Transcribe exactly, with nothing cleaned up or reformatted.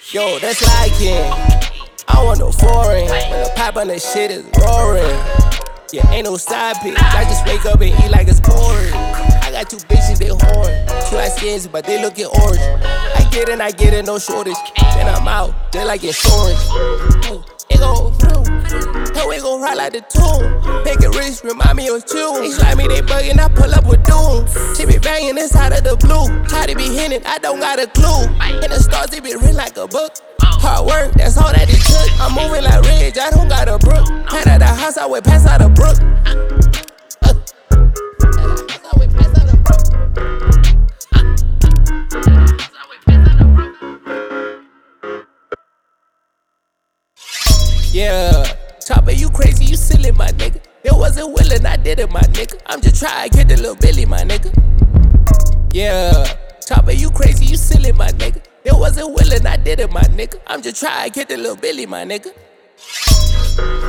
Yo, that's like it. I want no foreign. When the pipe on the shit is roaring. Yeah, ain't no side pick. I just wake up and eat like it's pouring. I got two bitches, they horn. Two light skins, but they looking orange. I get it, I get it, no shortage. Then I'm out, just like insurance. Oh, it gon' flow. Hell, it gon' ride like the tune. Make it rich, remind me of tune. They slide me, they buggin', I pull up with doom. She be banging inside of the blue. Try to be hinting, I don't got a clue. In the stars, they be written like a book. Hard work, that's all that it took. I'm moving like Ridge, I don't got a brook. Head out the house, I would pass out a brook. Uh. Yeah, Chopper, you crazy, you silly, my nigga. It wasn't willing, I did it, my nigga. I'm just trying to get the little Billy, my nigga. Yeah, Chopper, you crazy, you silly, my nigga. It wasn't willing, I did it, my nigga. I'm just trying to get the little Billy, my nigga.